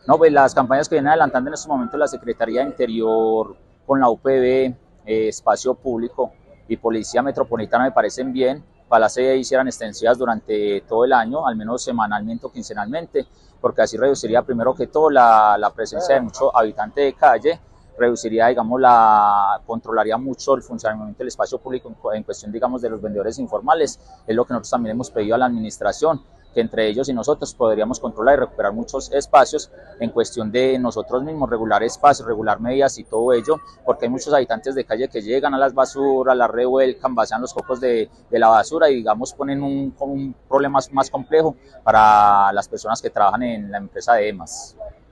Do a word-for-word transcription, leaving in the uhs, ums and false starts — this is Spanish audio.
No, pues las campañas que viene adelantando en estos momentos la Secretaría de Interior con la U P B, eh, Espacio Público y Policía Metropolitana me parecen bien. Ojalá se hicieran extensivas durante todo el año, al menos semanalmente o quincenalmente, porque así reduciría primero que todo la, la presencia de muchos habitantes de calle, reduciría, digamos, la, controlaría mucho el funcionamiento del espacio público en, en cuestión, digamos, de los vendedores informales. Es lo que nosotros también hemos pedido a la administración, que entre ellos y nosotros podríamos controlar y recuperar muchos espacios en cuestión de nosotros mismos, regular espacios, regular medidas y todo ello, porque hay muchos habitantes de calle que llegan a las basuras, las revuelcan, vacían los cocos de, de la basura y, digamos, ponen un, un problema más, más complejo para las personas que trabajan en la empresa de EMAS.